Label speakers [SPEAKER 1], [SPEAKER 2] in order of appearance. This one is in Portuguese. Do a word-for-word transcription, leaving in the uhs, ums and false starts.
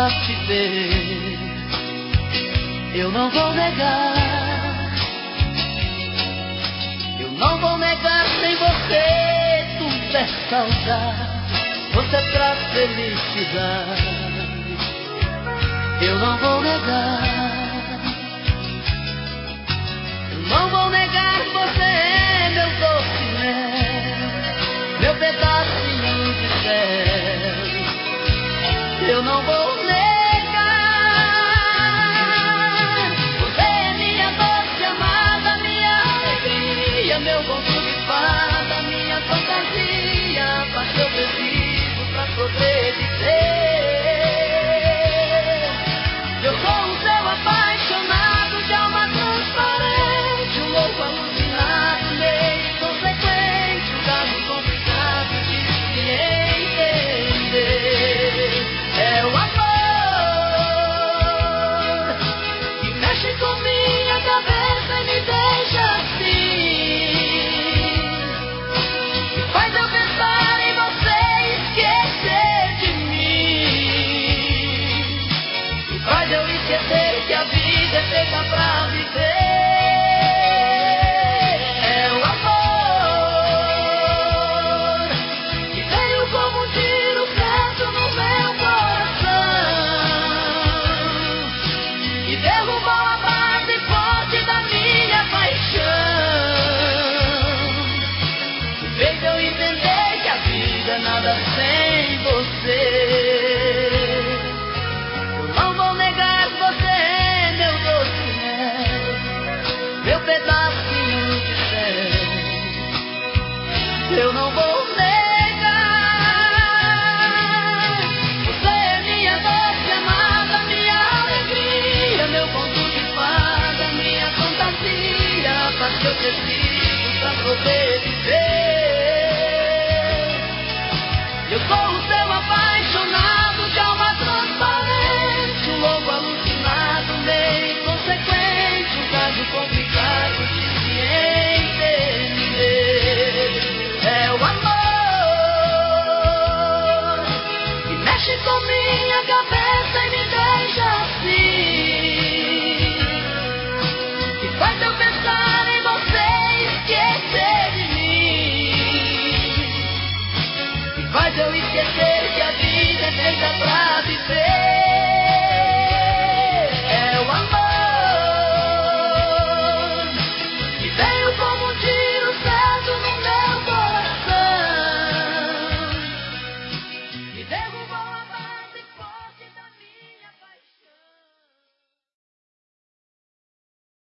[SPEAKER 1] pra te ver. Eu não vou negar, eu não vou negar, sem você tudo é saudade, você traz felicidade. Eu não vou negar, eu não vou negar, você é meu doce mel, meu pedacinho de céu. Eu não vou negar, você é minha doce amada, minha alegria, meu conto de fada, minha fantasia, faz que eu preciso pra sobreviver. Eu sou um céu apaixonado de alma transparente, um louco alucinado, meio inconsequente, um caso complicado de se entender. É o amor que mexe com minha cabeça e me deixa assim, que faz eu pensar em você e esquecer de mim, que faz eu esquecer que a vida é feita pra viver. É o amor que veio como um tiro certo no meu coração, que derrubou a base forte da minha paixão, que fez eu entender que a vida é nada sem você. Eu não vou negar, você é meu doce mel, meu pedacinho de céu. Eu não vou negar, você é minha doce amada, minha alegria, meu conto de fada, minha fantasia, faz que eu preciso pra sobreviver. Eu sou o seu apaixonado de alma transparente, um louco alucinado, meio inconsequente, um caso complicado de se entender. É o amor que mexe com minha cabeça e me deixa assim, que faz eu pensar em você e esquecer de mim, que faz eu esquecer que a vida é feita pra viver. É o amor que veio como um tiro certo no meu coração, que derrubou a base.